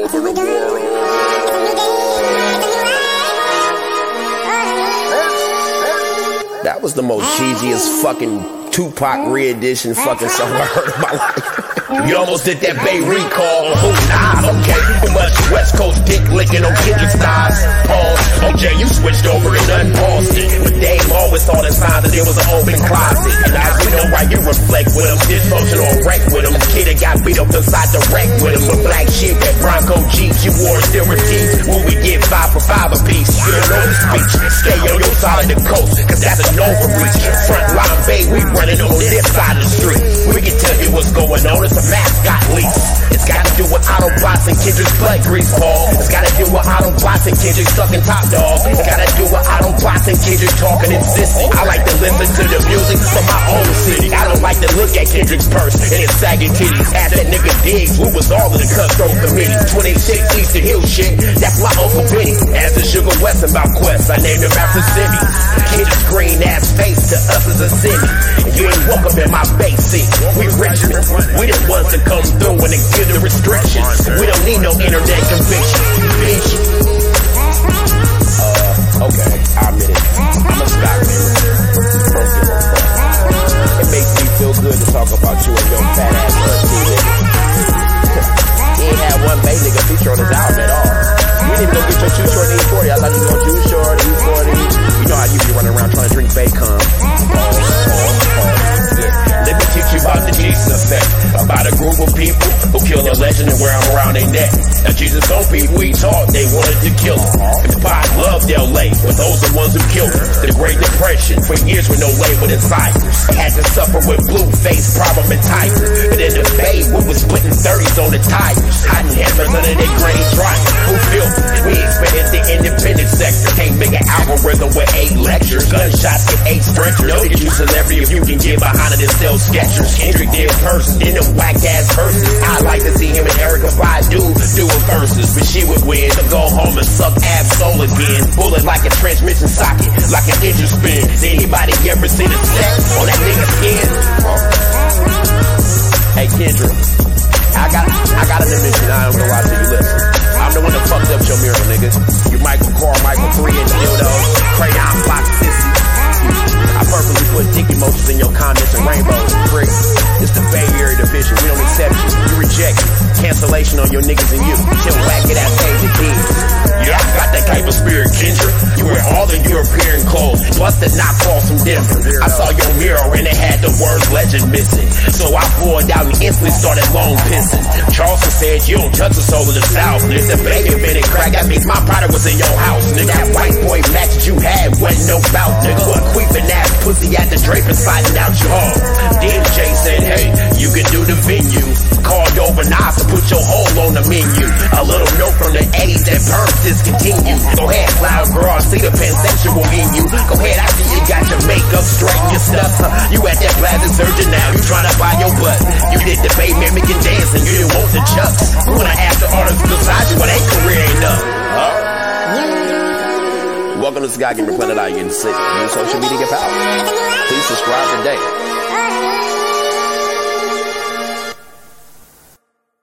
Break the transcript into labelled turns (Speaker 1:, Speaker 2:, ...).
Speaker 1: over the world. That was the most cheesiest fucking Tupac re-edition fucking song I heard in my life. You almost did that Bay recall. Oh, nah, okay. Too much West Coast dick licking on Kendrick's thighs. Pause. OJ, you switched over and unpaused it. But Dave always saw the sign that there was an open closet. And as we know why you reflect with him, dysfunctional wreck with him. Kid that got beat up inside the wreck with him. With black sheep at Bronco Jeeps, you wore still receipts. Will we get 5 for 5 apiece? You don't know the speech. Stay on your side of the coast, cause that's an overreach. Frontline Bay, we running on this side of the street. We can tell you what's going on. It's a mascot lease. It's gotta do with Autobots and Kendrick's blood grease, Paul. It's gotta do with Autobots and Kendrick sucking top dogs. It's gotta do with Autobots and Kendrick talking insistent. I like to listen to the music from my own city. I don't like to look at Kendrick's purse and his sagging titties. Ask that nigga Diggs, who was all of the cutthroat committee. 26 East Hill shit, that's my Uncle Benny. As the Sugar West about Quest, I named him after Simi. Kendrick's green ass face to us as a city. And you ain't welcome in my base seat. We Richmond, we the ones to come through when they give the restrictions. We don't need no internet conviction, bitch. Okay, I admit it. I'm a stock man. It makes me feel good to talk about you and your fat ass pussy, nigga. He ain't had one Bay nigga feature on his album at all. You didn't even go get your Too Short E40. I thought you was going Too Short E40. You know how you be running around trying to drink bacon. Let me teach you about the Jesus effect. About a group of people who kill a legend and wear them around their neck. Now Jesus told people he taught they wanted to kill him. And the Pac loved LA, but those are the ones who killed him. The Great Depression, for years with no label in ciphers. Had to suffer with Blueface, Problem, and Tiger. But in the Bay, we was putting 30s on the tires. Hiding hammers under their grave drivers. Who built it? We expanded the independent sector. Can't make an algorithm with 8 lectures. Gunshots get 8 stretchers. Know that you celebrity if you can get behind it and sell sketchers. Kendrick did person, then the whack ass verses. I like to see him and Erykah Badu doing verses, but she would win. To go home and suck Ab-Soul again. Bullet like a transmission socket, like an engine spin. Did anybody ever see the set on that nigga's skin? Hey Kendrick, I got an admission. I don't know why till you listen. I'm the one that fucked up your mural, nigga. You Michael Carmichael 3 in the dildo, crayon box sissy. I purposely put dick emojis in your comments and rainbows, prick. It's the Bay Area division. We don't accept you. You reject it. Cancellation on your niggas and you. Till whack it ass age of kids. Yeah, I got that type of spirit, Kendrick. You wear all the European clothes, plus the knockoffs from Denver. I saw your mural and it had the word legend missing. So I pulled out and instantly started long pissing. Charleston said you don't touch the soul of the South. Nigga, the baby minute crack, that means my product was in your house. Nigga, that white boy match that you had wasn't no bout, nigga. What queefing ass pussy at the drape and sliding out your home. Then Jay said, hey, you can do the venue. Called over Nas to put your hole on the menu. A little note from the 80s that perms discontinue. Go ahead, loud girl, I see the pansexual in you. Go ahead, I see you got your makeup straight and your stuff. You at that plastic surgeon now, you trying to buy your butt. You did the Bay mimicking dance and you didn't want the chucks. You wanna ask the artists beside you, but their career ain't up. Welcome to Sky Gamer Planet. Are you getting sick? Use social media, get power. Please subscribe today.